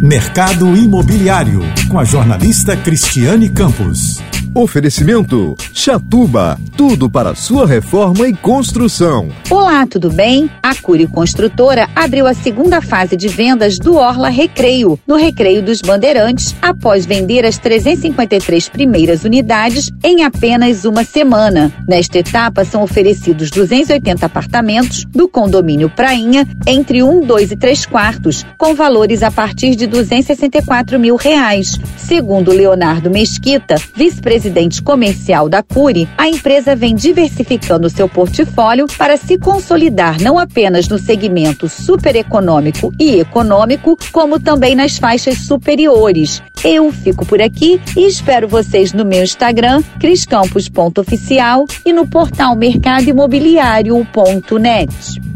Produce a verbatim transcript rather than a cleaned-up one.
Mercado Imobiliário, com a jornalista Cristiane Campos. Oferecimento Chatuba, tudo para sua reforma e construção. Olá, tudo bem? A Cury Construtora abriu a segunda fase de vendas do Orla Recreio, no Recreio dos Bandeirantes, após vender as trezentas e cinquenta e três primeiras unidades em apenas uma semana. Nesta etapa são oferecidos duzentos e oitenta apartamentos do condomínio Prainha, entre um, dois e três quartos, com valores a partir de duzentos e sessenta e quatro mil reais. Segundo Leonardo Mesquita, vice-presidente Presidente comercial da Cury, a empresa vem diversificando seu portfólio para se consolidar não apenas no segmento supereconômico e econômico, como também nas faixas superiores. Eu fico por aqui e espero vocês no meu Instagram, criscampos ponto oficial, e no portal mercado imobiliário ponto net.